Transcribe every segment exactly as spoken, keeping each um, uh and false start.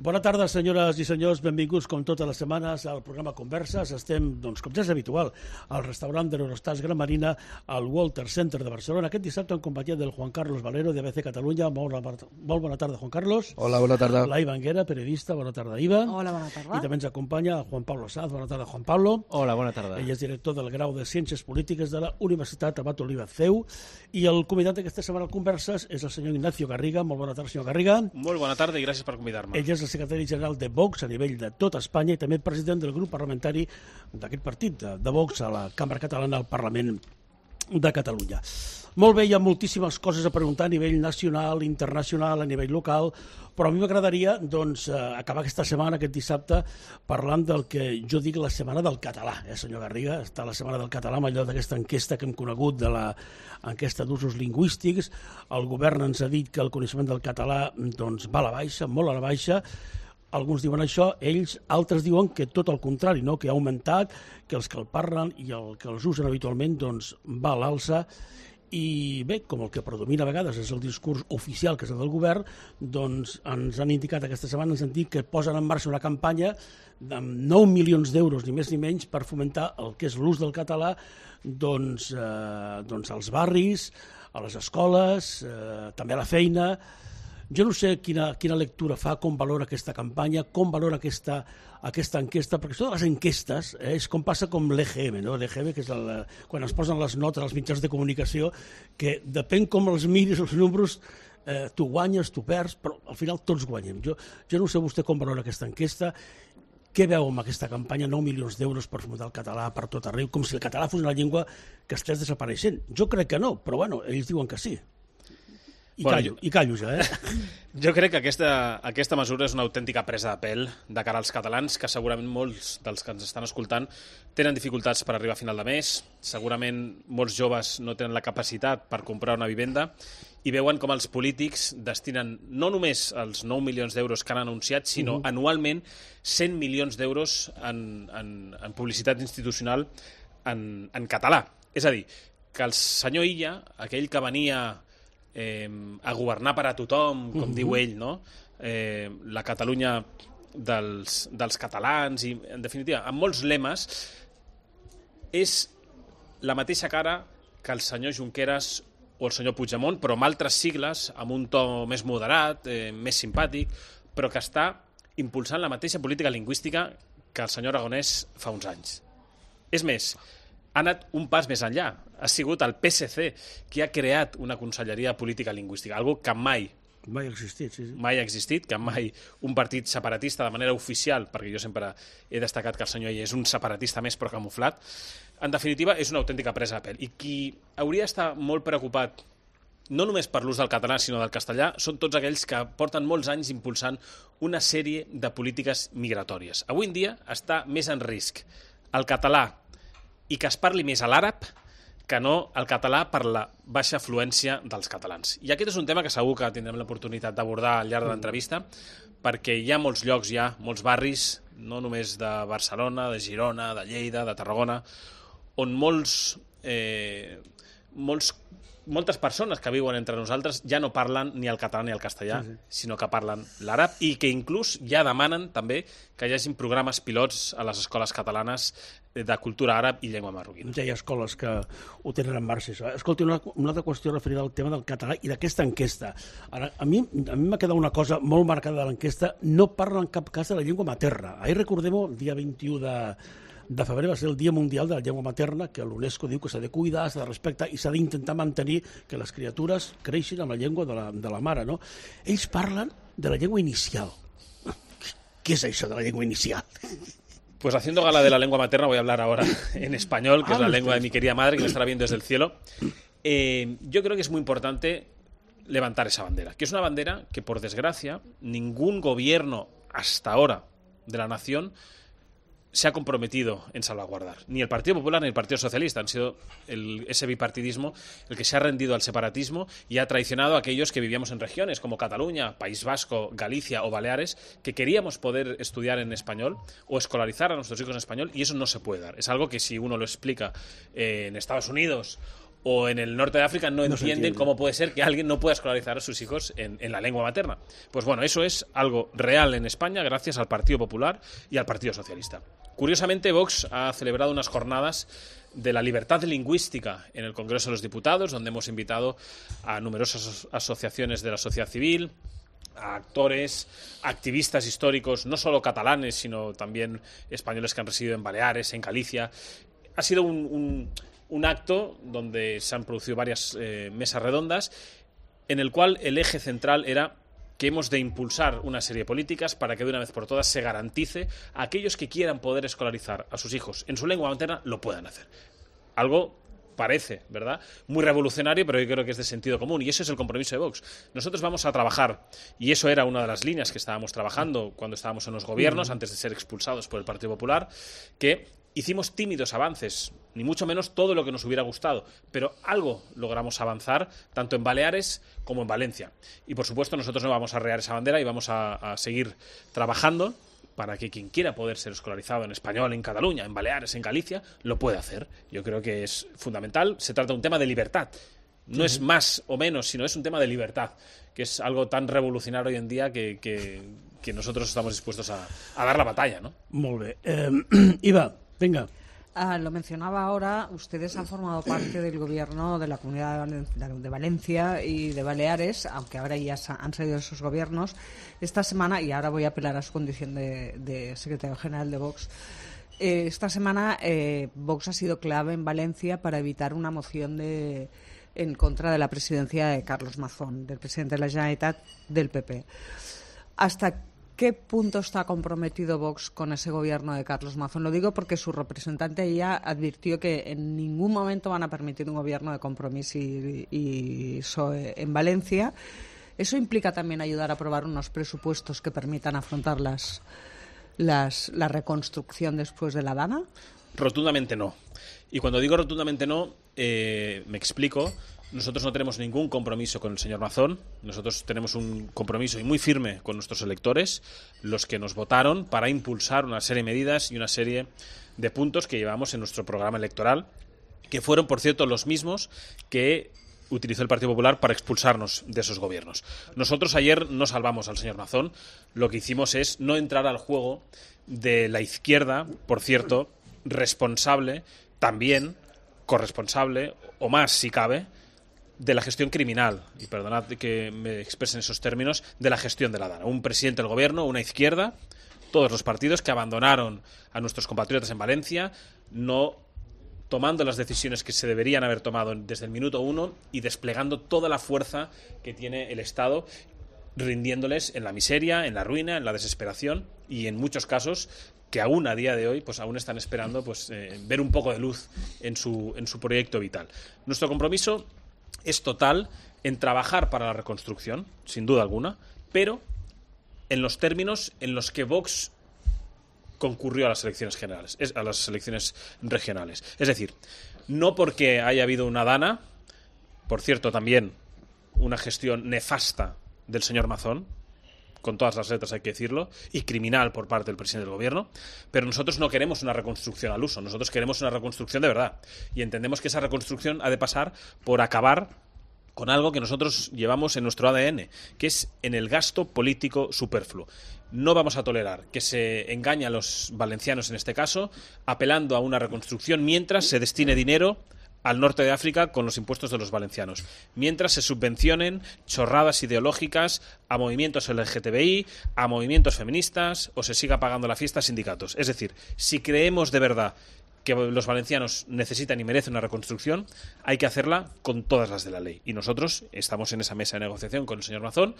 Bona tarda, senyores i senyors. Benvinguts, com totes les setmanes, al programa Converses. Estem, doncs, com ja és habitual, al restaurant de l'Eurostars Gran Marina, al Walter Center de Barcelona. Aquest dissabte en companyia del Juan Carlos Valero, de A B C Catalunya. Molt, molt bona tarda, Juan Carlos. Hola, bona tarda. La Iva Anguera, periodista. Bona tarda, Iva. Hola, bona tarda. I també ens acompanya Juan Pablo Sanz. Bona tarda, Juan Pablo. Hola, bona tarda. Ell és director del grau de Ciències Polítiques de la Universitat Abat Oliva C E U. I el convidat d'aquesta setmana al Converses és el senyor Ignacio Garriga. Molt bona tarda, senyor Garriga. Molt bona tarda i gràcies per convidar-me. Ell és el secretari general de Vox a nivell de tot Espanya i també president del grup parlamentari d'aquest partit de, de Vox a la Cambra Catalana al Parlament de Catalunya. Molt bé, hi ha moltíssimes coses a preguntar a nivell nacional, internacional, a nivell local, però a mi m'agradaria doncs, acabar aquesta setmana, aquest dissabte, parlant del que jo dic la setmana del català, eh, senyor Garriga? Està la setmana del català amb allò d'aquesta enquesta que hem conegut, de l'enquesta d'usos lingüístics. El govern ens ha dit que el coneixement del català doncs, va a la baixa, molt a la baixa. Alguns diuen això, ells, altres diuen que tot el contrari, no? Que ha augmentat, que els que el parlen i el que els usen habitualment doncs, va a l'alça. I bé, com el que predomina a vegades és el discurs oficial, que és el del govern, doncs ens han indicat aquesta setmana, ens han dit que posen en marxa una campanya de nou milions d'euros, ni més ni menys, per fomentar el que és l'ús del català doncs, eh, doncs als barris, a les escoles, eh, també a la feina. Jo no sé quina, quina lectura fa, com valora aquesta campanya, com valora aquesta, aquesta enquesta, perquè això de les enquestes eh, és com passa com l'E G M, no? L'E G M, que és el, quan es posen les notes als mitjans de comunicació, que depèn com els miris, els números, eh, tu guanyes, tu perds, però al final tots guanyem. Jo, jo no sé vostè com valora aquesta enquesta, què veu amb aquesta campanya, nou milions d'euros per fomentar el català per tot arreu, com si el català fos una llengua que estigués desapareixent. Jo crec que no, però bueno, ells diuen que sí. I, bueno, callo, I callo ja, eh? Jo crec que aquesta, aquesta mesura és una autèntica presa de pèl de cara als catalans, que segurament molts dels que ens estan escoltant tenen dificultats per arribar a final de mes, segurament molts joves no tenen la capacitat per comprar una vivenda i veuen com els polítics destinen no només els nou milions d'euros que han anunciat, sinó uh-huh. anualment cent milions d'euros en, en, en publicitat institucional en, en català. És a dir, que el senyor Illa, aquell que venia Eh, a governar per a tothom, com uh-huh. diu ell, no? Eh, la Catalunya dels, dels catalans i, en definitiva, amb molts lemes, és la mateixa cara que el senyor Junqueras o el senyor Puigdemont, però amb altres sigles, amb un to més moderat, eh, més simpàtic, però que està impulsant la mateixa política lingüística que el senyor Aragonès fa uns anys. És més, ha anat un pas més enllà. Ha sigut el P S C qui ha creat una conselleria de política lingüística, algo que mai mai ha existit, sí, sí. mai ha existit, que mai un partit separatista de manera oficial, perquè jo sempre he destacat que el senyor Illa és un separatista més però camuflat, en definitiva és una autèntica presa de pèl. I qui hauria d'estar molt preocupat no només per l'ús del català sinó del castellà són tots aquells que porten molts anys impulsant una sèrie de polítiques migratòries. Avui en dia està més en risc el català i que es parli més a l'àrab que no el català per la baixa afluència dels catalans. I aquest és un tema que segur que tindrem l'oportunitat d'abordar al llarg de l'entrevista, perquè hi ha molts llocs, hi ha molts barris, no només de Barcelona, de Girona, de Lleida, de Tarragona, on molts, eh, molts, moltes persones que viuen entre nosaltres ja no parlen ni el català ni el castellà, sí, sí. sinó que parlen l'àrab i que inclús ja demanen també que hi hagin programes pilots a les escoles catalanes de cultura àrab i llengua marroquina. Ja hi ha escoles que ho tenen en marxa. Això. Escolti, una, una altra qüestió referida al tema del català i d'aquesta enquesta. Ara, a mi a mi m'ha quedat una cosa molt marcada de l'enquesta, no parla en cap cas de la llengua materna. Ahir recordem-ho, el dia vint-i-u de, de febrer va ser el Dia Mundial de la Llengua Materna, que l'UNESCO diu que s'ha de cuidar, s'ha de respectar i s'ha d'intentar mantenir que les criatures creixin amb la llengua de la, de la mare. No? Ells parlen de la llengua inicial. Què és això de la llengua inicial? Pues haciendo gala de la lengua materna voy a hablar ahora en español, que ah, es la lengua de mi querida madre, que me estará viendo desde el cielo. Eh, yo creo que es muy importante levantar esa bandera, que es una bandera que, por desgracia, ningún gobierno hasta ahora de la nación se ha comprometido en salvaguardar. Ni el Partido Popular ni el Partido Socialista han sido el, ese bipartidismo el que se ha rendido al separatismo y ha traicionado a aquellos que vivíamos en regiones como Cataluña, País Vasco, Galicia o Baleares, que queríamos poder estudiar en español o escolarizar a nuestros hijos en español, y eso no se puede dar. Es algo que si uno lo explica eh, en Estados Unidos o en el norte de África no, No entienden cómo puede ser que alguien no pueda escolarizar a sus hijos en, en la lengua materna. Pues bueno, eso es algo real en España gracias al Partido Popular y al Partido Socialista. Curiosamente, Vox ha celebrado unas jornadas de la libertad lingüística en el Congreso de los Diputados, donde hemos invitado a numerosas asociaciones de la sociedad civil, a actores, activistas históricos, no solo catalanes, sino también españoles que han residido en Baleares, en Galicia. Ha sido un... un un acto donde se han producido varias eh, mesas redondas en el cual el eje central era que hemos de impulsar una serie de políticas para que de una vez por todas se garantice a aquellos que quieran poder escolarizar a sus hijos en su lengua materna lo puedan hacer. Algo parece, ¿verdad?, muy revolucionario, pero yo creo que es de sentido común, y ese es el compromiso de Vox. Nosotros vamos a trabajar, y eso era una de las líneas que estábamos trabajando cuando estábamos en los gobiernos, antes de ser expulsados por el Partido Popular, que hicimos tímidos avances, ni mucho menos todo lo que nos hubiera gustado, pero algo logramos avanzar, tanto en Baleares como en Valencia. Y por supuesto nosotros no vamos a arrear esa bandera y vamos a, a seguir trabajando para que quien quiera poder ser escolarizado en español, en Cataluña, en Baleares, en Galicia, lo pueda hacer. Yo creo que es fundamental. Se trata de un tema de libertad. No uh-huh. es más o menos, sino es un tema de libertad, que es algo tan revolucionario hoy en día que, que, que nosotros estamos dispuestos a, a dar la batalla, ¿no? Molt bé. Eh, Iva, venga. Ah, lo mencionaba ahora, ustedes han formado parte del gobierno de la Comunidad de Valencia y de Baleares, aunque ahora ya han salido sus gobiernos. Esta semana, y ahora voy a apelar a su condición de, de secretario general de Vox, eh, esta semana eh, Vox ha sido clave en Valencia para evitar una moción de, en contra de la presidencia de Carlos Mazón, del presidente de la Generalitat del P P. ¿Hasta qué punto está comprometido Vox con ese gobierno de Carlos Mazón? Lo digo porque su representante ya advirtió que en ningún momento van a permitir un gobierno de Compromís y, y P S O E en Valencia. ¿Eso implica también ayudar a aprobar unos presupuestos que permitan afrontar las, las, la reconstrucción después de la Dana? Rotundamente no. Y cuando digo rotundamente no, eh, me explico. Nosotros no tenemos ningún compromiso con el señor Mazón. Nosotros tenemos un compromiso y muy firme con nuestros electores, los que nos votaron para impulsar una serie de medidas y una serie de puntos que llevamos en nuestro programa electoral, que fueron, por cierto, los mismos que utilizó el Partido Popular para expulsarnos de esos gobiernos. Nosotros ayer no salvamos al señor Mazón. Lo que hicimos es no entrar al juego de la izquierda, por cierto, responsable, también corresponsable, o más si cabe, de la gestión criminal, y perdonad que me expresen esos términos, de la gestión de la Dana. Un presidente del gobierno, una izquierda, todos los partidos que abandonaron a nuestros compatriotas en Valencia, no tomando las decisiones que se deberían haber tomado desde el minuto uno y desplegando toda la fuerza que tiene el Estado, rindiéndoles en la miseria, en la ruina, en la desesperación, y en muchos casos que aún a día de hoy pues aún están esperando pues eh, ver un poco de luz en su, en su proyecto vital. Nuestro compromiso es total en trabajar para la reconstrucción, sin duda alguna, pero en los términos en los que Vox concurrió a las elecciones generales, a las elecciones regionales. Es decir, no porque haya habido una Dana, por cierto, también una gestión nefasta del señor Mazón, con todas las letras hay que decirlo, y criminal por parte del presidente del gobierno, pero nosotros no queremos una reconstrucción al uso, nosotros queremos una reconstrucción de verdad, y entendemos que esa reconstrucción ha de pasar por acabar con algo que nosotros llevamos en nuestro A D N, que es en el gasto político superfluo. No vamos a tolerar que se engañe a los valencianos en este caso, apelando a una reconstrucción mientras se destine dinero al norte de África con los impuestos de los valencianos, mientras se subvencionen chorradas ideológicas a movimientos L G T B I, a movimientos feministas, o se siga pagando la fiesta a sindicatos. Es decir, si creemos de verdad que los valencianos necesitan y merecen una reconstrucción, hay que hacerla con todas las de la ley. Y nosotros estamos en esa mesa de negociación con el señor Mazón,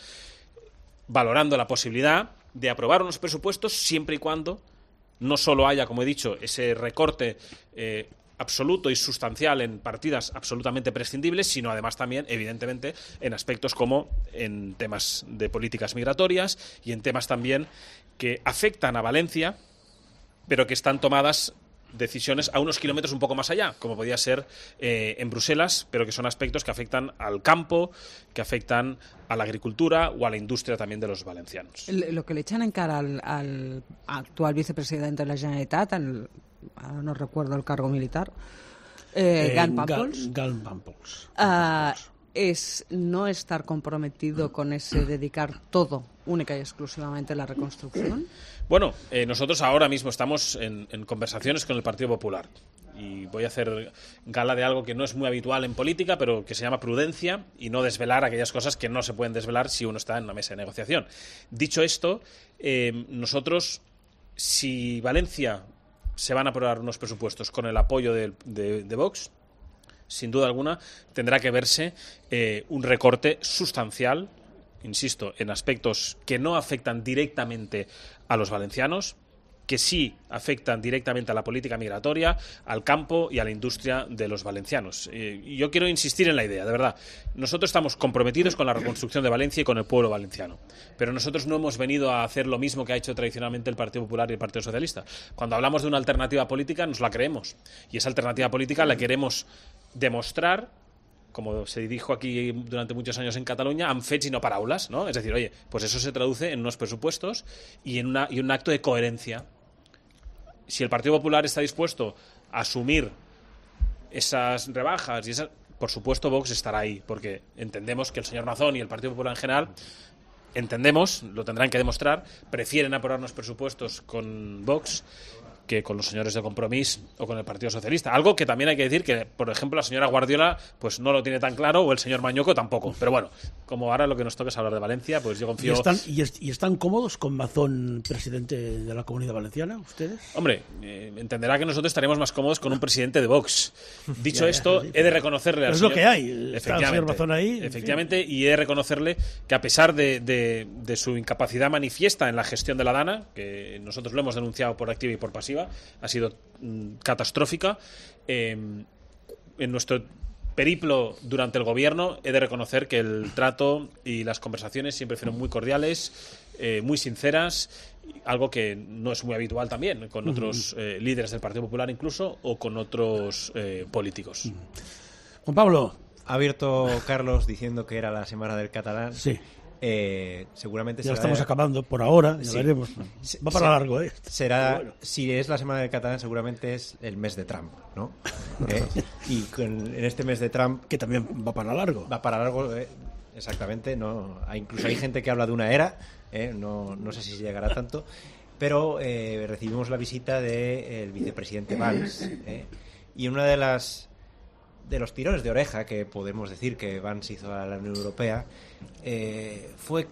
valorando la posibilidad de aprobar unos presupuestos siempre y cuando no solo haya, como he dicho, ese recorte eh, absoluto y sustancial en partidas absolutamente prescindibles, sino además también, evidentemente, en aspectos como en temas de políticas migratorias y en temas también que afectan a Valencia, pero que están tomadas decisiones a unos kilómetros un poco más allá, como podía ser eh, en Bruselas, pero que son aspectos que afectan al campo, que afectan a la agricultura o a la industria también de los valencianos. Lo que le echan en cara al, al actual vicepresidente de la Generalitat, al, no recuerdo el cargo militar, Eh, eh, Gal Pamples. Gal Pamples. Uh, es no estar comprometido con ese dedicar todo única y exclusivamente a la reconstrucción. Bueno, eh, nosotros ahora mismo estamos en, en conversaciones con el Partido Popular y voy a hacer gala de algo que no es muy habitual en política, pero que se llama prudencia y no desvelar aquellas cosas que no se pueden desvelar si uno está en una mesa de negociación. Dicho esto, eh, nosotros, si Valencia se van a aprobar unos presupuestos con el apoyo de, de, de Vox, sin duda alguna tendrá que verse eh, un recorte sustancial, insisto, en aspectos que no afectan directamente a los valencianos, que sí afectan directamente a la política migratoria, al campo y a la industria de los valencianos. Eh, y yo quiero insistir en la idea, de verdad. Nosotros estamos comprometidos con la reconstrucción de Valencia y con el pueblo valenciano. Pero nosotros no hemos venido a hacer lo mismo que ha hecho tradicionalmente el Partido Popular y el Partido Socialista. Cuando hablamos de una alternativa política, nos la creemos. Y esa alternativa política la queremos demostrar, como se dijo aquí durante muchos años en Cataluña, amb fets y no paraules, ¿no? Es decir, oye, pues eso se traduce en unos presupuestos y en, una, y un acto de coherencia. Si el Partido Popular está dispuesto a asumir esas rebajas, y esas, por supuesto Vox estará ahí, porque entendemos que el señor Mazón y el Partido Popular en general, entendemos, lo tendrán que demostrar, prefieren aprobar unos presupuestos con Vox que con los señores de Compromís o con el Partido Socialista. Algo que también hay que decir que, por ejemplo, la señora Guardiola pues no lo tiene tan claro, o el señor Mañueco tampoco. Pero bueno, como ahora lo que nos toca es hablar de Valencia, pues yo confío... ¿Y están, y, est y están cómodos con Mazón, presidente de la Comunidad Valenciana, ustedes? Hombre, eh, entenderá que nosotros estaríamos más cómodos con un presidente de Vox. Dicho ya, ya, esto, sí, he de reconocerle al es señor... lo que hay. Está el señor Mazón ahí. Efectivamente, y he de reconocerle que a pesar de, de, de su incapacidad manifiesta en la gestión de la Dana, que nosotros lo hemos denunciado por activa y por pasiva, ha sido catastrófica, eh, en nuestro periplo durante el gobierno he de reconocer que el trato y las conversaciones siempre fueron muy cordiales, eh, muy sinceras, algo que no es muy habitual también con otros eh, líderes del Partido Popular incluso, o con otros eh, políticos. Juan Pablo. Ha abierto Carlos diciendo que era la semana del catalán. Sí. Eh, seguramente ya será estamos de... acabando por ahora, ya sí. veremos. Va para Se... largo, ¿eh? Será, bueno. Si es la semana del catalán, seguramente es el mes de Trump, ¿no? eh, y con, en este mes de Trump... Que también va para largo. Va para largo, eh, exactamente. No, hay, incluso hay gente que habla de una era, eh, no, no sé si llegará tanto, pero eh, recibimos la visita del vicepresidente Vance, eh, y una de las... de los tirones de oreja que podemos decir que Vance hizo a la Unión Europea eh, fue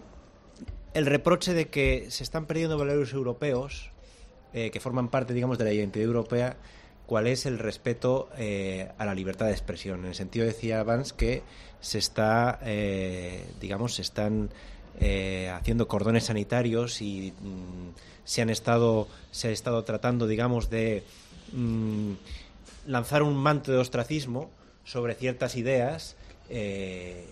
el reproche de que se están perdiendo valores europeos eh, que forman parte, digamos, de la identidad europea, cuál es el respeto eh, a la libertad de expresión. En el sentido, decía Vance, que se está, eh, digamos, se están eh, haciendo cordones sanitarios y mm, se han estado, se ha estado tratando, digamos, de mm, lanzar un manto de ostracismo sobre ciertas ideas, eh,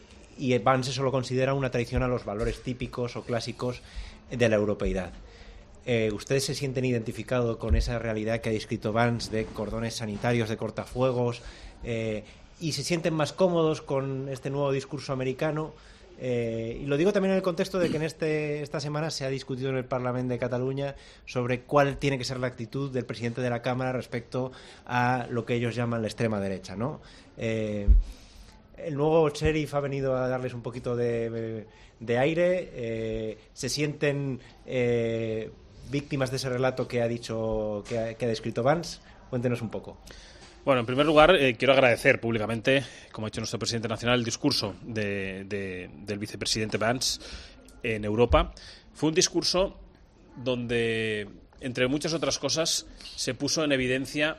y Vance eso lo considera una traición a los valores típicos o clásicos de la europeidad. Eh, ¿Ustedes se sienten identificados con esa realidad que ha descrito Vance de cordones sanitarios, de cortafuegos, eh, y se sienten más cómodos con este nuevo discurso americano? Eh, y lo digo también en el contexto de que en este, esta semana se ha discutido en el Parlamento de Cataluña sobre cuál tiene que ser la actitud del presidente de la Cámara respecto a lo que ellos llaman la extrema derecha, ¿no? Eh, el nuevo sheriff ha venido a darles un poquito de, de aire. Eh, se sienten eh, víctimas de ese relato que ha dicho, que ha, que ha descrito Vance. Cuéntenos un poco. Bueno, en primer lugar, eh, quiero agradecer públicamente, como ha hecho nuestro presidente nacional, el discurso de, de, del vicepresidente Vance en Europa. Fue un discurso donde, entre muchas otras cosas, se puso en evidencia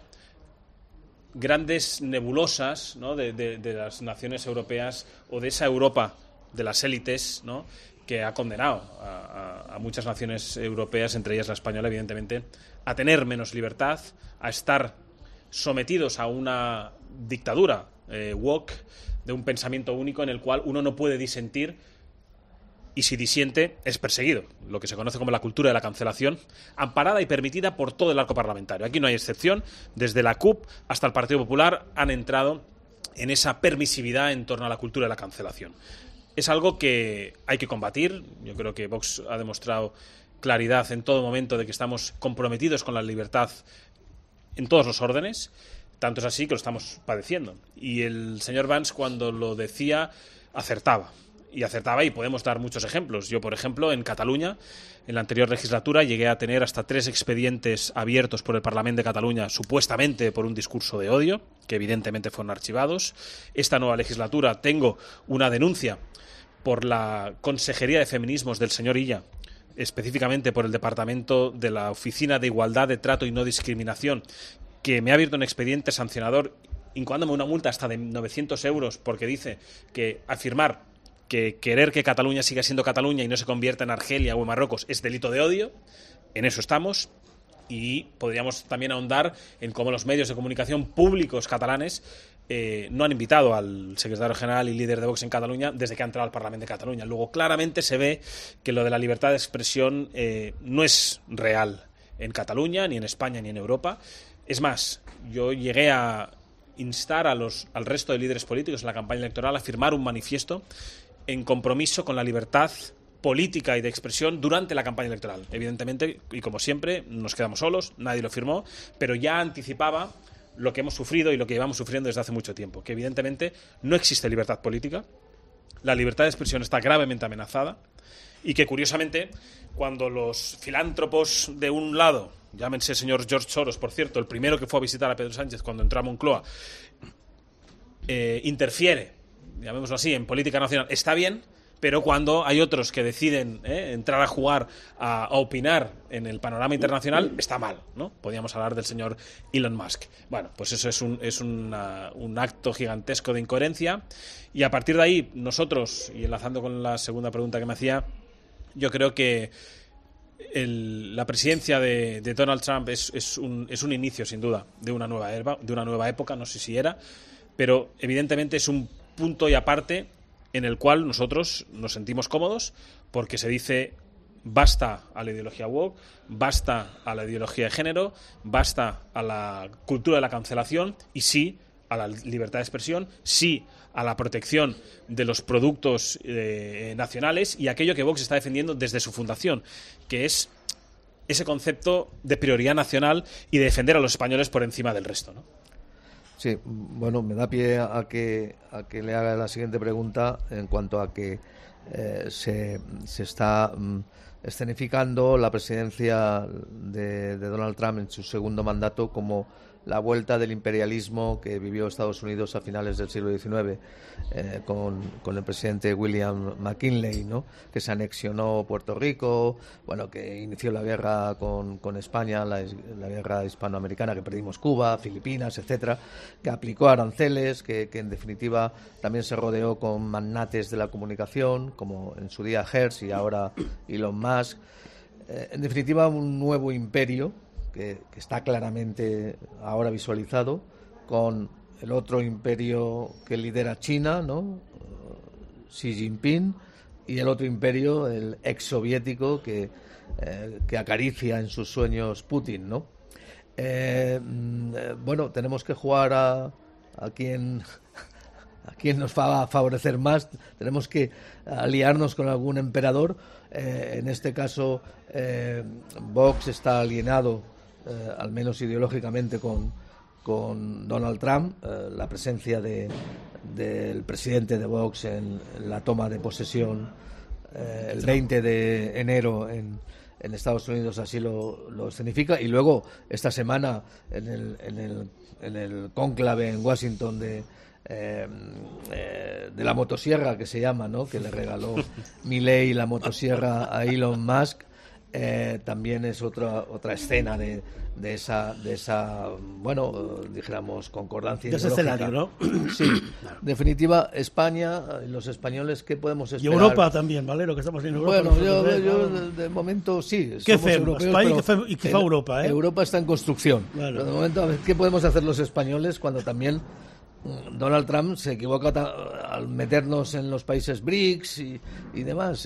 grandes nebulosas, ¿no?, de, de, de las naciones europeas, o de esa Europa de las élites, ¿no?, que ha condenado a, a, a muchas naciones europeas, entre ellas la española, evidentemente, a tener menos libertad, a estar sometidos a una dictadura eh, woke, de un pensamiento único en el cual uno no puede disentir, y si disiente es perseguido, lo que se conoce como la cultura de la cancelación, amparada y permitida por todo el arco parlamentario. Aquí no hay excepción, desde la C U P hasta el Partido Popular han entrado en esa permisividad en torno a la cultura de la cancelación. Es algo que hay que combatir. Yo creo que Vox ha demostrado claridad en todo momento de que estamos comprometidos con la libertad en todos los órdenes. Tanto es así que lo estamos padeciendo. Y el señor Vance, cuando lo decía, acertaba. Y acertaba, y podemos dar muchos ejemplos. Yo, por ejemplo, en Cataluña, en la anterior legislatura, llegué a tener hasta tres expedientes abiertos por el Parlamento de Cataluña, supuestamente por un discurso de odio, que evidentemente fueron archivados. Esta nueva legislatura tengo una denuncia por la Consejería de Feminismos del señor Illa, específicamente por el Departamento de la Oficina de Igualdad de Trato y No Discriminación, que me ha abierto un expediente sancionador, incoándome una multa hasta de novecientos euros, porque dice que afirmar que querer que Cataluña siga siendo Cataluña y no se convierta en Argelia o en Marruecos es delito de odio. En eso estamos. Y podríamos también ahondar en cómo los medios de comunicación públicos catalanes eh, no han invitado al secretario general y líder de Vox en Cataluña desde que ha entrado al Parlamento de Cataluña. Luego, claramente se ve que lo de la libertad de expresión eh, no es real en Cataluña, ni en España, ni en Europa. Es más, yo llegué a instar a los, al resto de líderes políticos en la campaña electoral a firmar un manifiesto en compromiso con la libertad política y de expresión durante la campaña electoral. Evidentemente, y como siempre, nos quedamos solos, nadie lo firmó, pero ya anticipaba lo que hemos sufrido y lo que llevamos sufriendo desde hace mucho tiempo, que evidentemente no existe libertad política, la libertad de expresión está gravemente amenazada, y que curiosamente, cuando los filántropos de un lado, llámense señor George Soros, por cierto, el primero que fue a visitar a Pedro Sánchez cuando entró a Moncloa, eh, interfiere, llamémoslo así, en política nacional, está bien, pero cuando hay otros que deciden eh, entrar a jugar, a, a opinar en el panorama internacional, está mal, ¿no? Podríamos hablar del señor Elon Musk. Bueno, pues eso es un, es una, un acto gigantesco de incoherencia, y a partir de ahí, nosotros, y enlazando con la segunda pregunta que me hacía, yo creo que el, la presidencia de, de Donald Trump es, es, un, es un inicio, sin duda, de una nueva era, de una nueva época, no sé si era, pero evidentemente es un punto y aparte en el cual nosotros nos sentimos cómodos, porque se dice basta a la ideología woke, basta a la ideología de género, basta a la cultura de la cancelación y sí a la libertad de expresión, sí a la protección de los productos eh, nacionales y aquello que Vox está defendiendo desde su fundación, que es ese concepto de prioridad nacional y de defender a los españoles por encima del resto, ¿no? Sí, bueno, me da pie a que, a que le haga la siguiente pregunta en cuanto a que eh, se, se está mm, escenificando la presidencia de, de Donald Trump en su segundo mandato como la vuelta del imperialismo que vivió Estados Unidos a finales del siglo diecinueve eh, con, con el presidente William McKinley, ¿no? Que se anexionó Puerto Rico, bueno, que inició la guerra con, con España, la, la guerra hispanoamericana, que perdimos Cuba, Filipinas, etcétera, que aplicó aranceles, que, que en definitiva también se rodeó con magnates de la comunicación, como en su día Hearst y ahora Elon Musk. Eh, en definitiva, un nuevo imperio Que, que está claramente ahora visualizado con el otro imperio que lidera China, ¿no? Xi Jinping, y el otro imperio, el exsoviético, que, eh, que acaricia en sus sueños Putin, ¿no? Eh, bueno, tenemos que jugar a, a quien a quien nos va a favorecer más, tenemos que aliarnos con algún emperador. Eh, en este caso, eh, Vox está alienado Eh, al menos ideológicamente con, con Donald Trump. Eh, la presencia de, del presidente de Vox en, en la toma de posesión eh, el veinte de enero en, en Estados Unidos así lo, lo escenifica, y luego esta semana en el, en el, en el cónclave en Washington de Eh, eh, de la motosierra, que se llama, ¿no? Que le regaló Milei la motosierra a Elon Musk. Eh, también es otra otra escena de, de esa de esa bueno, dijéramos, concordancia de ese escenario, ¿no? Sí, en definitiva, España y los españoles, ¿qué podemos esperar? Y Europa también, ¿vale? Lo que estamos en Europa. Bueno, yo, yo, yo de, de momento sí. ¿Qué somos fem? europeos, España pero y, fem, y qué fa Europa, ¿eh? Europa está en construcción. Claro. Pero de momento, a ver, ¿qué podemos hacer los españoles cuando también Donald Trump se equivoca al meternos en los países B R I C S y, y demás?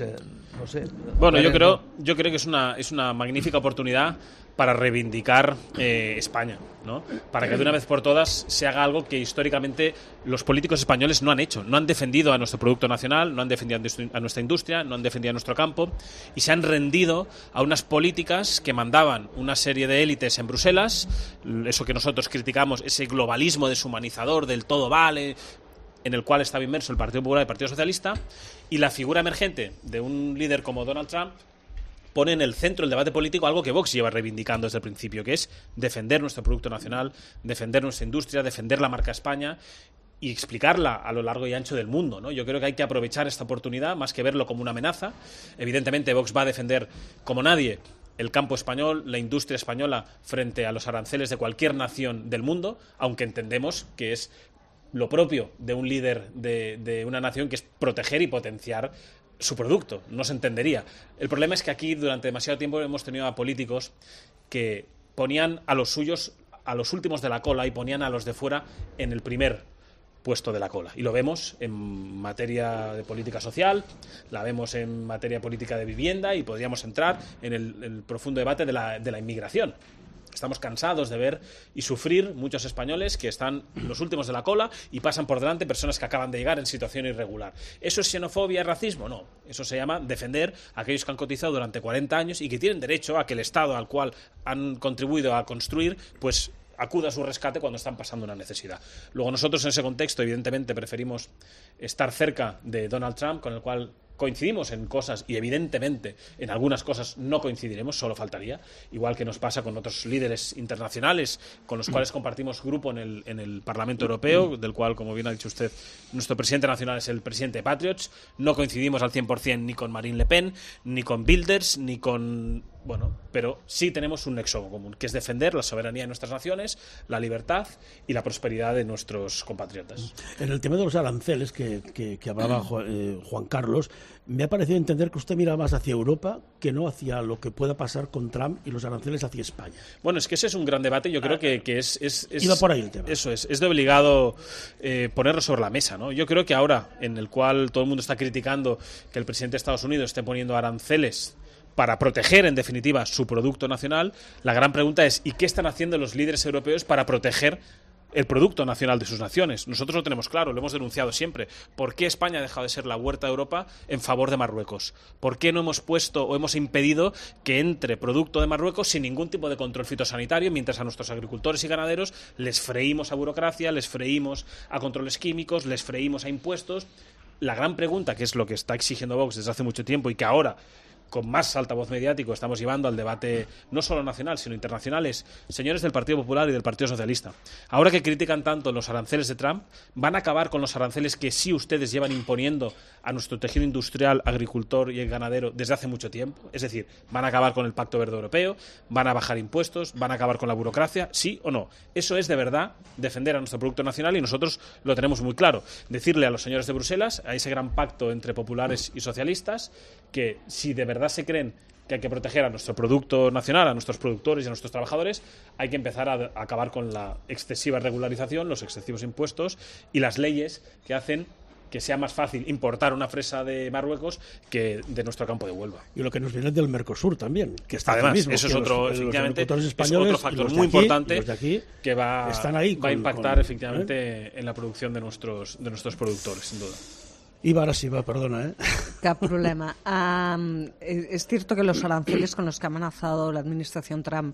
no sé. Bueno, yo creo, yo creo que es una, es una magnífica oportunidad para reivindicar eh, España, ¿no? Para que de una vez por todas se haga algo que históricamente los políticos españoles no han hecho. No han defendido a nuestro producto nacional, no han defendido a nuestra industria, no han defendido a nuestro campo y se han rendido a unas políticas que mandaban una serie de élites en Bruselas, eso que nosotros criticamos, ese globalismo deshumanizador del todo vale, en el cual estaba inmerso el Partido Popular y el Partido Socialista, y la figura emergente de un líder como Donald Trump pone en el centro del debate político algo que Vox lleva reivindicando desde el principio, que es defender nuestro producto nacional, defender nuestra industria, defender la marca España y explicarla a lo largo y ancho del mundo, ¿no? Yo creo que hay que aprovechar esta oportunidad más que verlo como una amenaza. Evidentemente Vox va a defender como nadie el campo español, la industria española frente a los aranceles de cualquier nación del mundo, aunque entendemos que es lo propio de un líder de, de una nación, que es proteger y potenciar su producto. No se entendería. El problema es que aquí durante demasiado tiempo hemos tenido a políticos que ponían a los suyos a los últimos de la cola y ponían a los de fuera en el primer puesto de la cola. Y lo vemos en materia de política social, la vemos en materia política de vivienda y podríamos entrar en el, el profundo debate de la, de la inmigración. Estamos cansados de ver y sufrir muchos españoles que están los últimos de la cola y pasan por delante personas que acaban de llegar en situación irregular. ¿Eso es xenofobia y racismo? No. Eso se llama defender a aquellos que han cotizado durante cuarenta años y que tienen derecho a que el Estado al cual han contribuido a construir, pues acuda a su rescate cuando están pasando una necesidad. Luego nosotros en ese contexto evidentemente preferimos estar cerca de Donald Trump, con el cual coincidimos en cosas y evidentemente en algunas cosas no coincidiremos, solo faltaría, igual que nos pasa con otros líderes internacionales con los cuales compartimos grupo en el, en el Parlamento Europeo, del cual, como bien ha dicho usted, nuestro presidente nacional es el presidente de Patriots. No coincidimos al cien por cien ni con Marine Le Pen, ni con Wilders, ni con... Bueno, pero sí tenemos un nexo común, que es defender la soberanía de nuestras naciones, la libertad y la prosperidad de nuestros compatriotas. En el tema de los aranceles que, que, que hablaba eh, Juan Carlos, me ha parecido entender que usted mira más hacia Europa que no hacia lo que pueda pasar con Trump y los aranceles hacia España. Bueno, es que ese es un gran debate. Yo creo que, que es, es, es... Iba por ahí el tema. Eso es. Es de obligado eh, ponerlo sobre la mesa, ¿no? Yo creo que ahora, en el cual todo el mundo está criticando que el presidente de Estados Unidos esté poniendo aranceles para proteger, en definitiva, su producto nacional, la gran pregunta es ¿y qué están haciendo los líderes europeos para proteger el producto nacional de sus naciones? Nosotros lo tenemos claro, lo hemos denunciado siempre. ¿Por qué España ha dejado de ser la huerta de Europa en favor de Marruecos? ¿Por qué no hemos puesto o hemos impedido que entre producto de Marruecos sin ningún tipo de control fitosanitario, mientras a nuestros agricultores y ganaderos les freímos a burocracia, les freímos a controles químicos, les freímos a impuestos? La gran pregunta, que es lo que está exigiendo Vox desde hace mucho tiempo y que ahora, con más altavoz mediático, estamos llevando al debate no solo nacional, sino internacional, es, señores del Partido Popular y del Partido Socialista, ahora que critican tanto los aranceles de Trump, ¿van a acabar con los aranceles que sí ustedes llevan imponiendo a nuestro tejido industrial, agricultor y ganadero desde hace mucho tiempo? Es decir, ¿van a acabar con el Pacto Verde Europeo? ¿Van a bajar impuestos? ¿Van a acabar con la burocracia? ¿Sí o no? Eso es de verdad defender a nuestro producto nacional y nosotros lo tenemos muy claro. Decirle a los señores de Bruselas, a ese gran pacto entre populares y socialistas, que si de verdad se creen que hay que proteger a nuestro producto nacional, a nuestros productores y a nuestros trabajadores, hay que empezar a, a acabar con la excesiva regularización, los excesivos impuestos y las leyes que hacen que sea más fácil importar una fresa de Marruecos que de nuestro campo de Huelva. Y lo que nos viene del Mercosur también, que está además mismo, eso es otro, los, efectivamente, los es otro factor muy aquí, importante aquí, que va, están ahí va con, a impactar con, efectivamente ¿eh? en la producción de nuestros de nuestros productores, sin duda. Iba, ahora sí, va, perdona. ¿eh? Cap problema. Um, es cierto que los aranceles con los que ha amenazado la administración Trump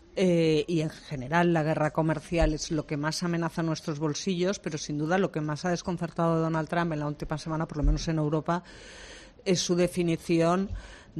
eh, y en general la guerra comercial es lo que más amenaza nuestros bolsillos, pero sin duda lo que más ha desconcertado a Donald Trump en la última semana, por lo menos en Europa, es su definición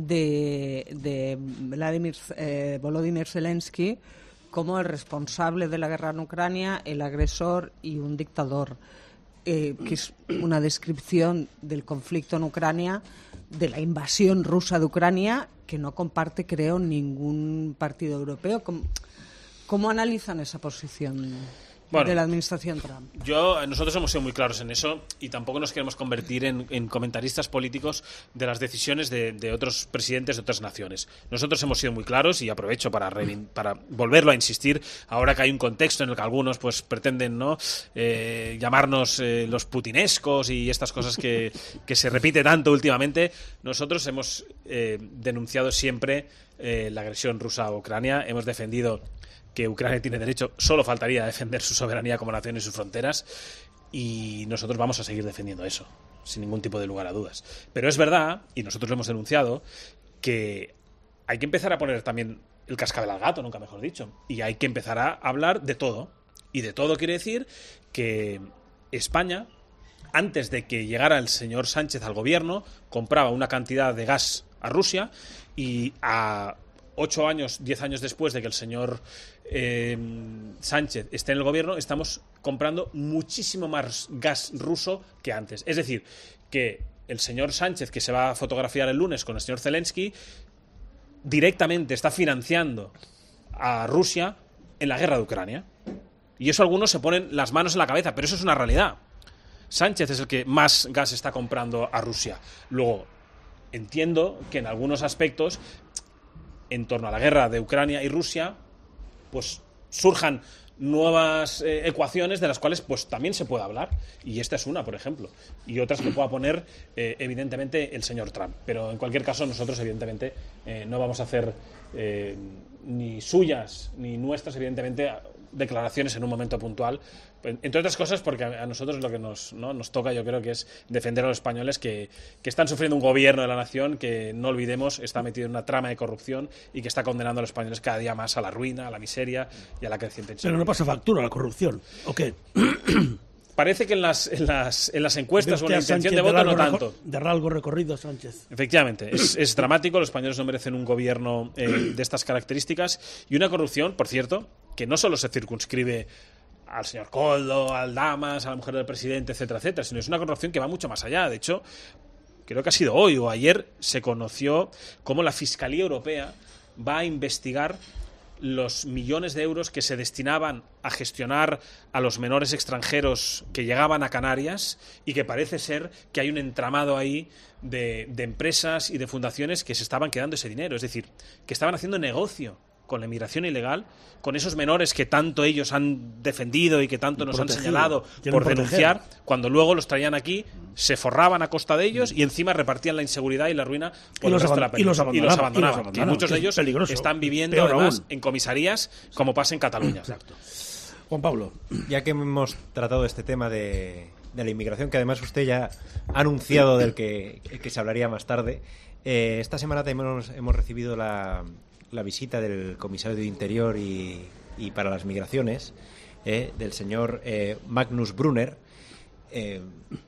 de, de Vladimir, eh, Volodymyr Zelensky como el responsable de la guerra en Ucrania, el agresor y un dictador. Eh, que es una descripción del conflicto en Ucrania, de la invasión rusa de Ucrania, que no comparte, creo, ningún partido europeo. ¿Cómo, cómo analizan esa posición? Bueno, de la administración Trump. Yo, nosotros hemos sido muy claros en eso y tampoco nos queremos convertir en, en comentaristas políticos de las decisiones de, de otros presidentes de otras naciones. Nosotros hemos sido muy claros y aprovecho para, para volverlo a insistir, ahora que hay un contexto en el que algunos pues pretenden no eh, llamarnos eh, los putinescos y estas cosas que, que se repite tanto últimamente. Nosotros hemos eh, denunciado siempre eh, la agresión rusa a Ucrania, hemos defendido que Ucrania tiene derecho, solo faltaría defender su soberanía como nación y sus fronteras, y nosotros vamos a seguir defendiendo eso, sin ningún tipo de lugar a dudas. Pero es verdad, y nosotros lo hemos denunciado, que hay que empezar a poner también el cascabel al gato, nunca mejor dicho, y hay que empezar a hablar de todo. Y de todo quiere decir que España, antes de que llegara el señor Sánchez al gobierno, compraba una cantidad de gas a Rusia, y a ocho años, diez años después de que el señor eh, Sánchez esté en el gobierno, estamos comprando muchísimo más gas ruso que antes. Es decir, que el señor Sánchez, que se va a fotografiar el lunes con el señor Zelensky, directamente está financiando a Rusia en la guerra de Ucrania. Y eso algunos se ponen las manos en la cabeza, pero eso es una realidad. Sánchez es el que más gas está comprando a Rusia. Luego, entiendo que en algunos aspectos, en torno a la guerra de Ucrania y Rusia, pues surjan nuevas eh, ecuaciones de las cuales pues también se puede hablar, y esta es una, por ejemplo, y otras que pueda poner eh, evidentemente el señor Trump. Pero en cualquier caso nosotros evidentemente eh, no vamos a hacer eh, ni suyas ni nuestras, evidentemente, declaraciones en un momento puntual, entre otras cosas porque a nosotros lo que nos, ¿no? nos toca, yo creo que es defender a los españoles que, que están sufriendo un gobierno de la nación que, no olvidemos, está metido en una trama de corrupción y que está condenando a los españoles cada día más a la ruina, a la miseria y a la creciente inseguridad. Pero no pasa factura la corrupción, ¿o qué? Parece que en las, en las, en las encuestas o en la intención de voto no tanto. De largo recorrido, Sánchez. Efectivamente, es, es dramático. Los españoles no merecen un gobierno eh, de estas características y una corrupción, por cierto, que no solo se circunscribe al señor Koldo, al Damas, a la mujer del presidente, etcétera, etcétera, sino es una corrupción que va mucho más allá. De hecho, creo que ha sido hoy o ayer se conoció cómo la Fiscalía Europea va a investigar los millones de euros que se destinaban a gestionar a los menores extranjeros que llegaban a Canarias, y que parece ser que hay un entramado ahí de, de empresas y de fundaciones que se estaban quedando ese dinero, es decir, que estaban haciendo negocio con la inmigración ilegal, con esos menores que tanto ellos han defendido y que tanto nos han señalado por denunciar, cuando luego los traían aquí, se forraban a costa de ellos y encima repartían la inseguridad y la ruina por el resto de la península. Y los abandonaban. Y muchos de ellos están viviendo además en comisarías, como pasa en Cataluña. Exacto. Juan Pablo. Ya que hemos tratado este tema de, de la inmigración, que además usted ya ha anunciado del que, que se hablaría más tarde, eh, esta semana también hemos, hemos recibido la... la visita del comisario de Interior y, y para las migraciones, eh, del señor eh, Magnus Brunner, eh,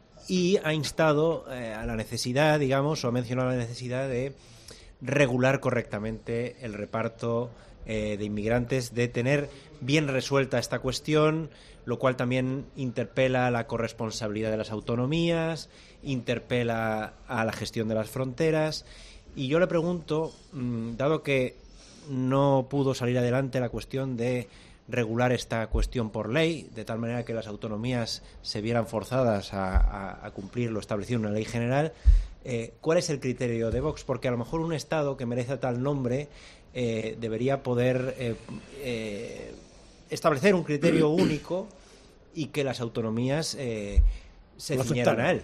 y ha instado eh, a la necesidad, digamos, o ha mencionado la necesidad de regular correctamente el reparto eh, de inmigrantes, de tener bien resuelta esta cuestión, lo cual también interpela la corresponsabilidad de las autonomías, interpela a la gestión de las fronteras. Y yo le pregunto, dado que no pudo salir adelante la cuestión de regular esta cuestión por ley, de tal manera que las autonomías se vieran forzadas a, a, a cumplir lo establecido en una ley general, eh, ¿cuál es el criterio de Vox? Porque a lo mejor un Estado que merece tal nombre eh, debería poder eh, eh, establecer un criterio único y que las autonomías eh, se ciñeran a él.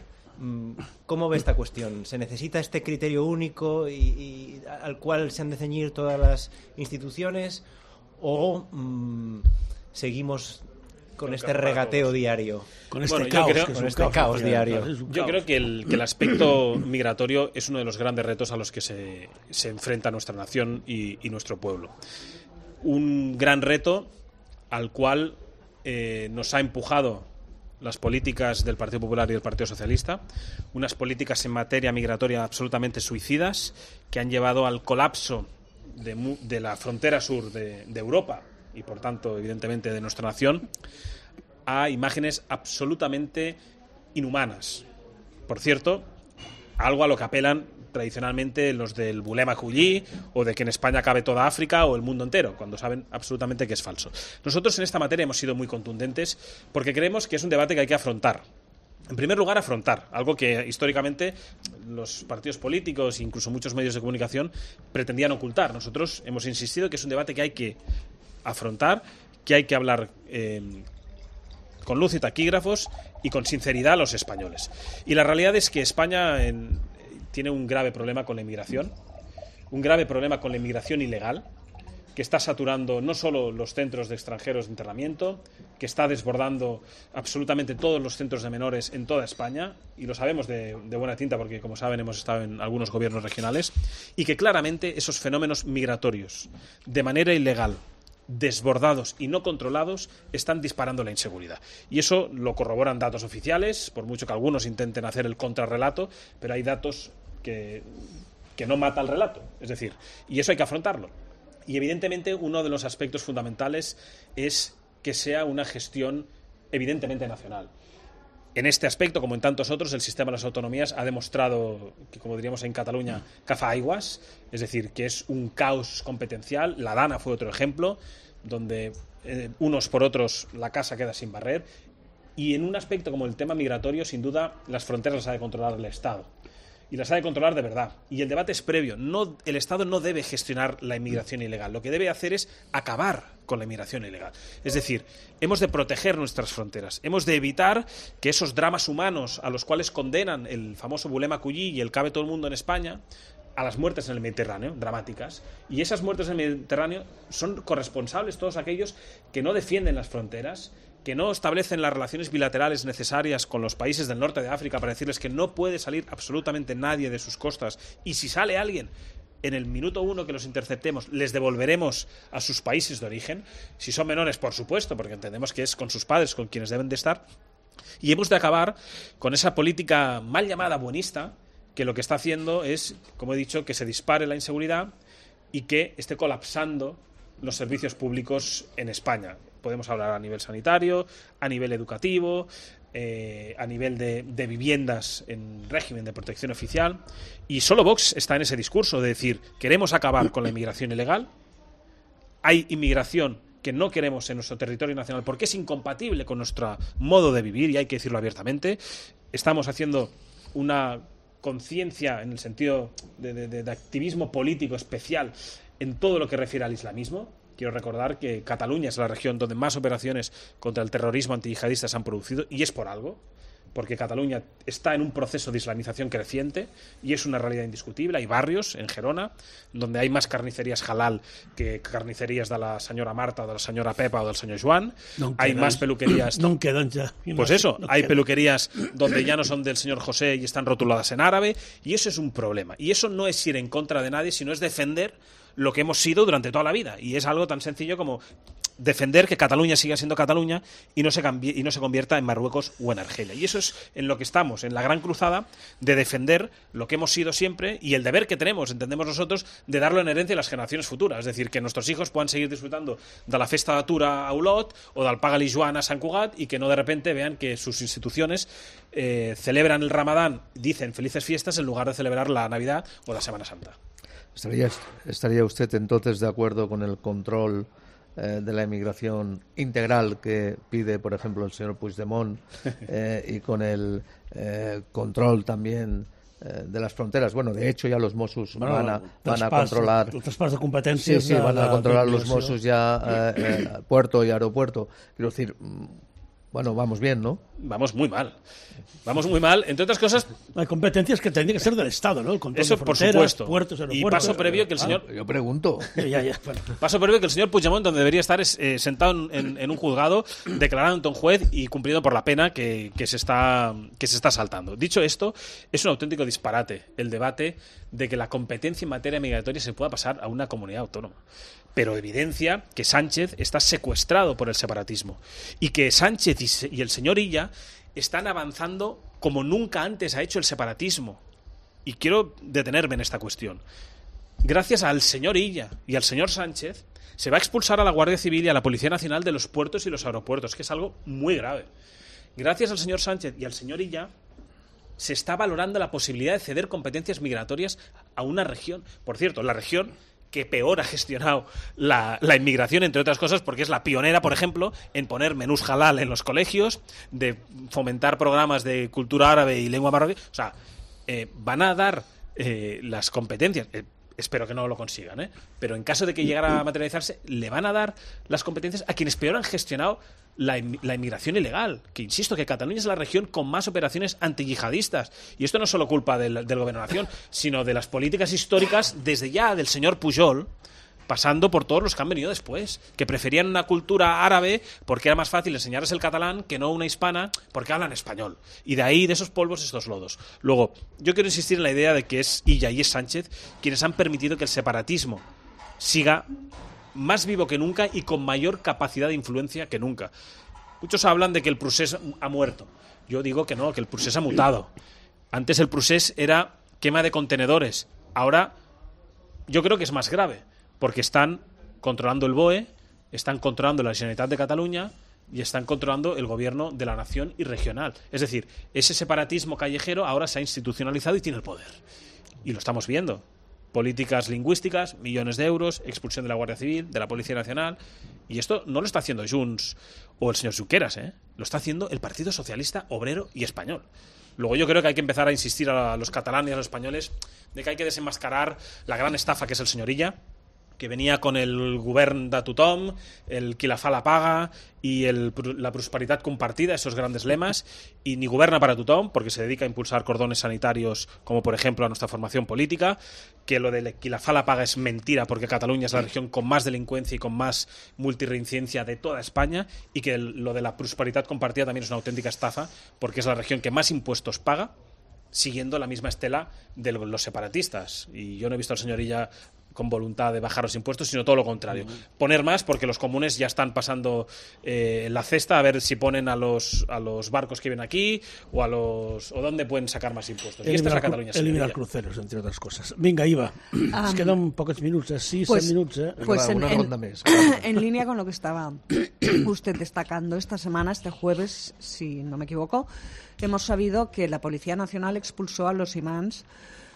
¿Cómo ve esta cuestión? ¿Se necesita este criterio único y, y al cual se han de ceñir todas las instituciones, o mmm, seguimos con este regateo diario? Con este bueno, caos, creo, que con este caos, caos diario. Yo caos. creo que el, que el aspecto migratorio es uno de los grandes retos a los que se, se enfrenta nuestra nación y, y nuestro pueblo. Un gran reto al cual eh, nos ha empujado las políticas del Partido Popular y del Partido Socialista, unas políticas en materia migratoria absolutamente suicidas que han llevado al colapso de, de la frontera sur de, de Europa y, por tanto, evidentemente, de nuestra nación, a imágenes absolutamente inhumanas. Por cierto, algo a lo que apelan tradicionalmente los del volem acollir o de que en España cabe toda África o el mundo entero, cuando saben absolutamente que es falso. Nosotros en esta materia hemos sido muy contundentes porque creemos que es un debate que hay que afrontar. En primer lugar, afrontar, algo que históricamente los partidos políticos e incluso muchos medios de comunicación pretendían ocultar. Nosotros hemos insistido que es un debate que hay que afrontar, que hay que hablar eh, con luz y taquígrafos y con sinceridad a los españoles. Y la realidad es que España en, tiene un grave problema con la inmigración, un grave problema con la inmigración ilegal, que está saturando no solo los centros de extranjeros de internamiento, que está desbordando absolutamente todos los centros de menores en toda España, y lo sabemos de, de buena tinta porque, como saben, hemos estado en algunos gobiernos regionales, y que claramente esos fenómenos migratorios, de manera ilegal, desbordados y no controlados, están disparando la inseguridad. Y eso lo corroboran datos oficiales, por mucho que algunos intenten hacer el contrarrelato, pero hay datos que, que no mata el relato. Es decir, y eso hay que afrontarlo. Y evidentemente uno de los aspectos fundamentales es que sea una gestión evidentemente nacional. En este aspecto, como en tantos otros, el sistema de las autonomías ha demostrado que, como diríamos en Cataluña, cafa aigües, es decir, que es un caos competencial. La Dana fue otro ejemplo, donde eh, unos por otros la casa queda sin barrer. Y en un aspecto como el tema migratorio, sin duda, las fronteras las ha de controlar el Estado. Y las ha de controlar de verdad. Y el debate es previo. No, el Estado no debe gestionar la inmigración ilegal. Lo que debe hacer es acabar con la inmigración ilegal. Es decir, hemos de proteger nuestras fronteras. Hemos de evitar que esos dramas humanos a los cuales condenan el famoso volem acollir y el cabe todo el mundo en España, a las muertes en el Mediterráneo, dramáticas. Y esas muertes en el Mediterráneo son corresponsables todos aquellos que no defienden las fronteras, que no establecen las relaciones bilaterales necesarias con los países del norte de África para decirles que no puede salir absolutamente nadie de sus costas, y si sale alguien, en el minuto uno que los interceptemos, les devolveremos a sus países de origen, si son menores, por supuesto, porque entendemos que es con sus padres con quienes deben de estar, y hemos de acabar con esa política mal llamada buenista, que lo que está haciendo es, como he dicho, que se dispare la inseguridad y que esté colapsando los servicios públicos en España. Podemos hablar a nivel sanitario, a nivel educativo, eh, a nivel de, de viviendas en régimen de protección oficial. Y solo Vox está en ese discurso de decir, queremos acabar con la inmigración ilegal, hay inmigración que no queremos en nuestro territorio nacional porque es incompatible con nuestro modo de vivir, y hay que decirlo abiertamente. Estamos haciendo una conciencia en el sentido de, de, de activismo político especial en todo lo que refiere al islamismo. Quiero recordar que Cataluña es la región donde más operaciones contra el terrorismo antiyihadista se han producido, y es por algo, porque Cataluña está en un proceso de islamización creciente y es una realidad indiscutible. Hay barrios en Gerona donde hay más carnicerías halal que carnicerías de la senyora Marta o de la senyora Pepa o del senyor Joan. No hay quedan, más peluquerías. No quedan ya. Pues no, eso, no hay quedan. peluquerías donde ya no son del señor José y están rotuladas en árabe, y eso es un problema. Y eso no es ir en contra de nadie, sino es defender lo que hemos sido durante toda la vida. Y es algo tan sencillo como defender que Cataluña siga siendo Cataluña y no se cambie, y no se convierta en Marruecos o en Argelia. Y eso es en lo que estamos, en la gran cruzada de defender lo que hemos sido siempre y el deber que tenemos, entendemos nosotros, de darlo en herencia a las generaciones futuras. Es decir, que nuestros hijos puedan seguir disfrutando de la festa de Tura a Olot o del Pagali Joan a Sant Cugat, y que no de repente vean que sus instituciones eh, celebran el Ramadán, dicen felices fiestas, en lugar de celebrar la Navidad o la Semana Santa. ¿Estaría, estaría usted entonces de acuerdo con el control eh, de la inmigración integral que pide, por ejemplo, el señor Puigdemont eh, y con el eh, control también eh, de las fronteras? Bueno, de hecho ya los Mossos bueno, van a, van a controlar... El traspàs de competències... Sí, sí, van a controlar los Mossos ya eh, eh, puerto y aeropuerto. Quiero decir... Bueno, vamos bien, ¿no? Vamos muy mal. Vamos muy mal, entre otras cosas... Hay competencias que tendrían que ser del Estado, ¿no? El control eso, de fronteras, por supuesto. Puertos, aeropuertos... Y paso previo que el señor... Ah, yo pregunto. Ya, ya, bueno. Paso previo que el señor Puigdemont, donde debería estar, es eh, sentado en, en, en un juzgado, declarado ante un juez y cumpliendo por la pena que, que, se está, que se está saltando. Dicho esto, es un auténtico disparate el debate de que la competencia en materia migratoria se pueda pasar a una comunidad autónoma. Pero evidencia que Sánchez está secuestrado por el separatismo y que Sánchez y el señor Illa están avanzando como nunca antes ha hecho el separatismo. Y quiero detenerme en esta cuestión. Gracias al señor Illa y al señor Sánchez se va a expulsar a la Guardia Civil y a la Policía Nacional de los puertos y los aeropuertos, que es algo muy grave. Gracias al señor Sánchez y al señor Illa se está valorando la posibilidad de ceder competencias migratorias a una región. Por cierto, la región que peor ha gestionado la, la inmigración, entre otras cosas, porque es la pionera, por ejemplo, en poner menús halal en los colegios, de fomentar programas de cultura árabe y lengua marroquí. O sea, eh, van a dar eh, las competencias... Eh, espero que no lo consigan, ¿eh? Pero en caso de que llegara a materializarse, le van a dar las competencias a quienes peor han gestionado la, la inmigración ilegal. Que insisto, que Cataluña es la región con más operaciones antiyihadistas. Y esto no es solo culpa del, del gobierno de la nación, sino de las políticas históricas desde ya del señor Pujol, pasando por todos los que han venido después, que preferían una cultura árabe porque era más fácil enseñarles el catalán que no una hispana porque hablan español. Y de ahí, de esos polvos, estos lodos. Luego, yo quiero insistir en la idea de que es Illa y es Sánchez quienes han permitido que el separatismo siga más vivo que nunca y con mayor capacidad de influencia que nunca. Muchos hablan de que el procés ha muerto. Yo digo que no, que el procés ha mutado. Antes el procés era quema de contenedores. Ahora yo creo que es más grave, porque están controlando el B O E, están controlando la Generalitat de Cataluña y están controlando el gobierno de la nación y regional. Es decir, ese separatismo callejero ahora se ha institucionalizado y tiene el poder. Y lo estamos viendo. Políticas lingüísticas, millones de euros, expulsión de la Guardia Civil, de la Policía Nacional. Y esto no lo está haciendo Junts o el señor Junqueras, ¿eh? Lo está haciendo el Partido Socialista Obrero y Español. Luego yo creo que hay que empezar a insistir a los catalanes y a los españoles de que hay que desenmascarar la gran estafa que es el señor Illa, que venía con el govern de tothom, el qui la fa la paga y el, la prosperitat compartida, esos grandes lemas, y ni goberna para tothom, porque se dedica a impulsar cordones sanitarios, como por ejemplo a nuestra formación política, que lo de qui la fa la paga es mentira, porque Cataluña es la región con más delincuencia y con más multirreincidencia de toda España, y que el, lo de la prosperitat compartida también es una auténtica estafa, porque es la región que más impuestos paga, siguiendo la misma estela de los separatistas. Y yo no he visto al señor Illa con voluntad de bajar los impuestos, sino todo lo contrario. Poner más, porque los comunes ya están pasando eh, la cesta a ver si ponen a los a los barcos que vienen aquí o a los o dónde pueden sacar más impuestos. I esta és la Catalunya. Eliminar cruceros, entre otras cosas. Vinga, Iva, um, ens queden pocs minuts, eh? sis, pues, set minuts. Eh? Pues en, una en, ronda més. En línea con lo que estaba usted destacando esta semana, este jueves, si no me equivoco, hemos sabido que la Policía Nacional expulsó a los imams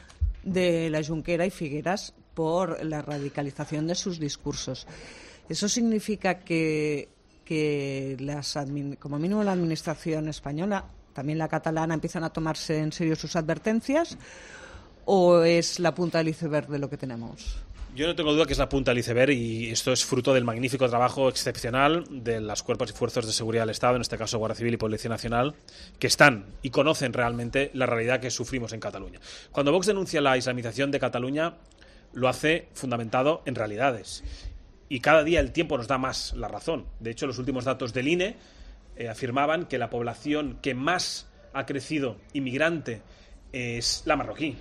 de la Junquera y Figueras por la radicalización de sus discursos. ¿Eso significa que, que las como mínimo la administración española, también la catalana, empiezan a tomarse en serio sus advertencias, o es la punta del iceberg de lo que tenemos? Yo no tengo duda que es la punta del iceberg, y esto es fruto del magnífico trabajo excepcional de las cuerpos y fuerzas de seguridad del Estado, en este caso Guardia Civil y Policía Nacional, que están y conocen realmente la realidad que sufrimos en Cataluña. Cuando Vox denuncia la islamización de Cataluña, lo hace fundamentado en realidades. Y cada día el tiempo nos da más la razón. De hecho, los últimos datos del I N E eh, afirmaban que la población que más ha crecido inmigrante es la marroquí.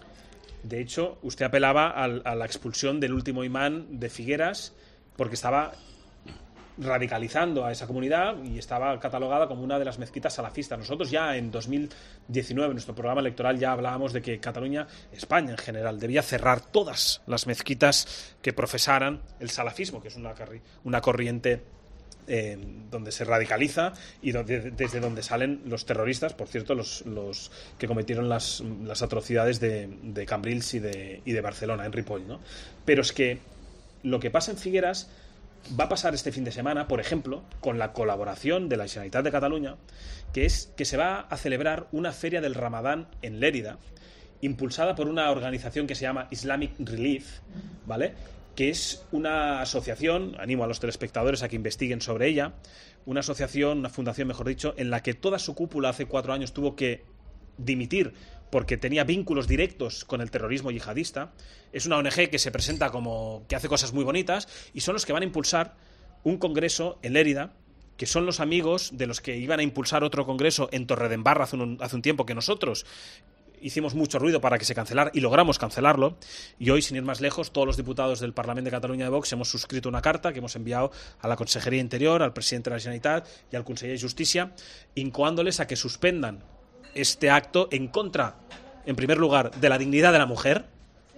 De hecho, usted apelaba al, a la expulsión del último imán de Figueras porque estaba radicalizando a esa comunidad y estaba catalogada como una de las mezquitas salafistas. Nosotros ya en dos mil diecinueve, en nuestro programa electoral, ya hablábamos de que Cataluña, España en general, debía cerrar todas las mezquitas que profesaran el salafismo, que es una, una corriente eh, donde se radicaliza y donde, desde donde salen los terroristas, por cierto, los, los que cometieron las, las atrocidades de, de Cambrils y de, y de Barcelona, en Ripoll, ¿no? Pero es que lo que pasa en Figueras va a pasar este fin de semana, por ejemplo, con la colaboración de la Generalitat de Cataluña, que es que se va a celebrar una feria del Ramadán en Lérida, impulsada por una organización que se llama Islamic Relief, ¿vale?, que es una asociación, animo a los telespectadores a que investiguen sobre ella, una asociación, una fundación, mejor dicho, en la que toda su cúpula hace cuatro años tuvo que dimitir porque tenía vínculos directos con el terrorismo yihadista. Es una O N G que se presenta como que hace cosas muy bonitas y son los que van a impulsar un congreso en Lérida, que son los amigos de los que iban a impulsar otro congreso en Torredembarra hace un, hace un tiempo, que nosotros hicimos mucho ruido para que se cancelara y logramos cancelarlo, y hoy, sin ir más lejos, todos los diputados del Parlamento de Cataluña de Vox hemos suscrito una carta que hemos enviado a la Consejería Interior, al presidente de la Generalitat y al conseller de Justícia, incoándoles a que suspendan este acto en contra, en primer lugar, de la dignidad de la mujer,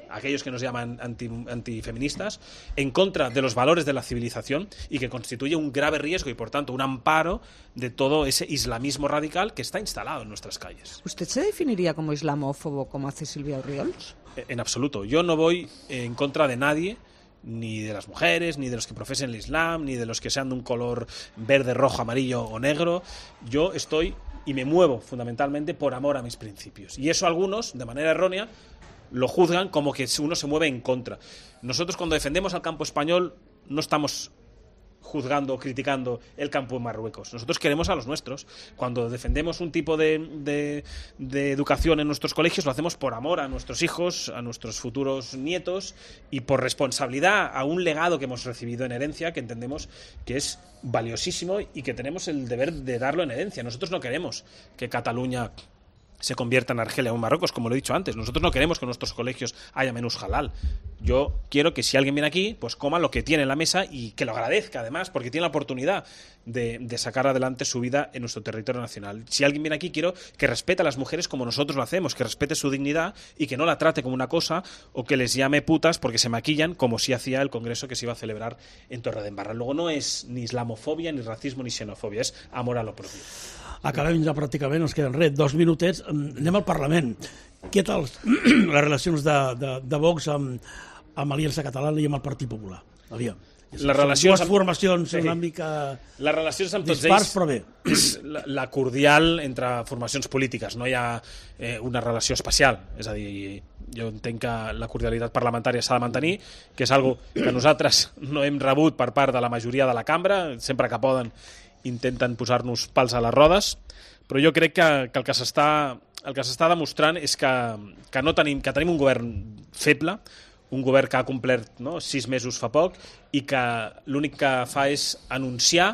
aquellos que nos llaman anti, antifeministas, en contra de los valores de la civilización y que constituye un grave riesgo y, por tanto, un amparo de todo ese islamismo radical que está instalado en nuestras calles. ¿Usted se definiría como islamófobo, como hace Silvia Orriols? En absoluto. Yo no voy en contra de nadie, ni de las mujeres, ni de los que profesen el Islam, ni de los que sean de un color verde, rojo, amarillo o negro. Yo estoy y me muevo fundamentalmente por amor a mis principios. Y eso algunos, de manera errónea, lo juzgan como que uno se mueve en contra. Nosotros, cuando defendemos al campo español, no estamos juzgando o criticando el campo de Marruecos. Nosotros queremos a los nuestros. Cuando defendemos un tipo de, de, de educación en nuestros colegios, lo hacemos por amor a nuestros hijos, a nuestros futuros nietos y por responsabilidad a un legado que hemos recibido en herencia, que entendemos que es valiosísimo y que tenemos el deber de darlo en herencia. Nosotros no queremos que Cataluña se convierta en Argelia o en Marruecos, como lo he dicho antes. Nosotros no queremos que en nuestros colegios haya menús halal. Yo quiero que si alguien viene aquí, pues coma lo que tiene en la mesa y que lo agradezca, además, porque tiene la oportunidad de, de sacar adelante su vida en nuestro territorio nacional. Si alguien viene aquí, quiero que respete a las mujeres como nosotros lo hacemos, que respete su dignidad y que no la trate como una cosa o que les llame putas porque se maquillan, como sí hacía el congreso que se iba a celebrar en Torredembarra. Luego no es ni islamofobia, ni racismo, ni xenofòbia, és amor a lo propio. Acabem ja pràcticament, ens queden res, dos minutets. Anem al Parlament. Què tal les relacions de, de, de Vox amb, amb Aliança Catalana i amb el Partit Popular? Aviam. Les relacions dues amb... formacions sí. una mica les relacions amb tots dispars, ells però bé. És la, la cordial entre formacions polítiques, no hi ha eh, una relació especial, és a dir, jo entenc que la cordialitat parlamentària s'ha de mantenir, que és algo que nosaltres no hem rebut per part de la majoria de la cambra, sempre que poden intenten posar-nos pals a les rodes, però jo crec que, que el que s'està el que s'està demostrant és que, que, no tenim, que tenim un govern feble, un govern que ha complert no, sis mesos fa poc i que l'únic que fa és anunciar,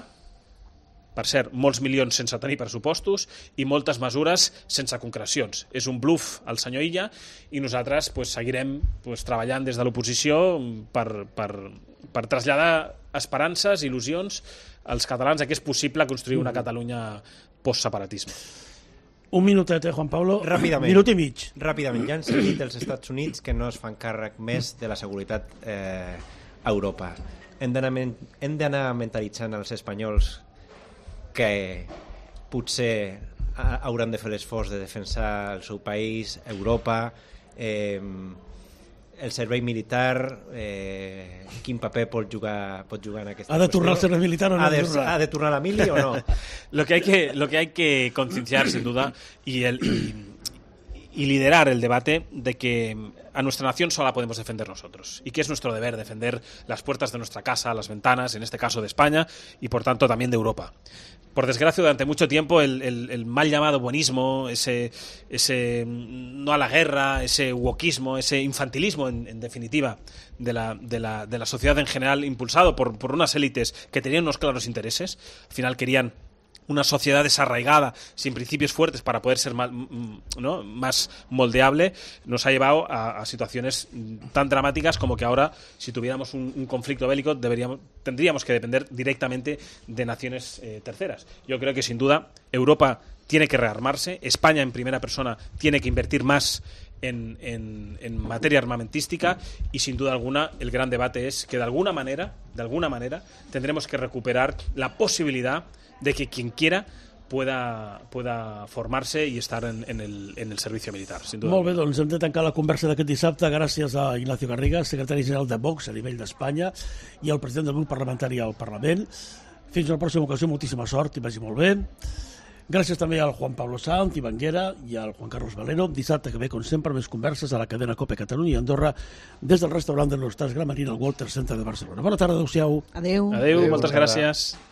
per cert, molts milions sense tenir pressupostos i moltes mesures sense concrecions. És un bluff el senyor Illa i nosaltres pues, seguirem pues, treballant des de l'oposició per, per, per traslladar esperances, il·lusions als catalans que és possible construir una Catalunya post-separatisme. Un minutet, eh, Juan Pablo? Ràpidament. Minut i mig. Ràpidament. Ja han seguit els Estats Units que no es fan càrrec més de la seguretat eh, a Europa. Hem d'anar mentalitzant els espanyols que potser hauran de fer l'esforç de defensar el seu país, Europa, eh, el servei militar, eh, quin paper pot jugar, pot jugar en aquesta ¿Ha de turnar el qüestió? servei militar o no? ¿Ha de, ¿Ha de turnar la mili o no? Lo que hay que, lo que, hay que concienciar, sin duda, y, el, y, y liderar el debate de que a nuestra nación solo la podemos defender nosotros y que es nuestro deber defender las puertas de nuestra casa, las ventanas, en este caso de España y por tanto también de Europa. Por desgracia, durante mucho tiempo el, el, el mal llamado buenismo, ese, ese no a la guerra, ese wokismo, ese infantilismo, en, en definitiva, de la, de, la, de la sociedad en general, impulsado por, por unas élites que tenían unos claros intereses, al final querían una sociedad desarraigada, sin principios fuertes para poder ser más, ¿no? más moldeable, nos ha llevado a, a situaciones tan dramáticas como que ahora, si tuviéramos un, un conflicto bélico, deberíamos, tendríamos que depender directamente de naciones eh, terceras. Yo creo que, sin duda, Europa tiene que rearmarse, España en primera persona tiene que invertir más En, en, en materia armamentística y sin duda alguna el gran debate es que de alguna manera, de alguna manera tendremos que recuperar la posibilidad de que quien quiera pueda, pueda formarse i estar en, en, el, en el servicio militar. Sin duda. Molt bé, doncs hem de tancar la conversa d'aquest dissabte gràcies a Ignacio Garriga, secretari general de Vox a nivell d'Espanya i al president del grup parlamentari al Parlament. Fins a la pròxima ocasió, moltíssima sort i vagi molt bé. Gràcies també al Juan Pablo Sanz, Ivan Guerra i al Juan Carlos Valero. Dissabte que ve, com sempre, més converses a la cadena COPE Catalunya i Andorra des del restaurant de l'Hostal Gramenet al Walter Center de Barcelona. Bona tarda, adeu-siau. Adeu. Adeu, moltes gràcies.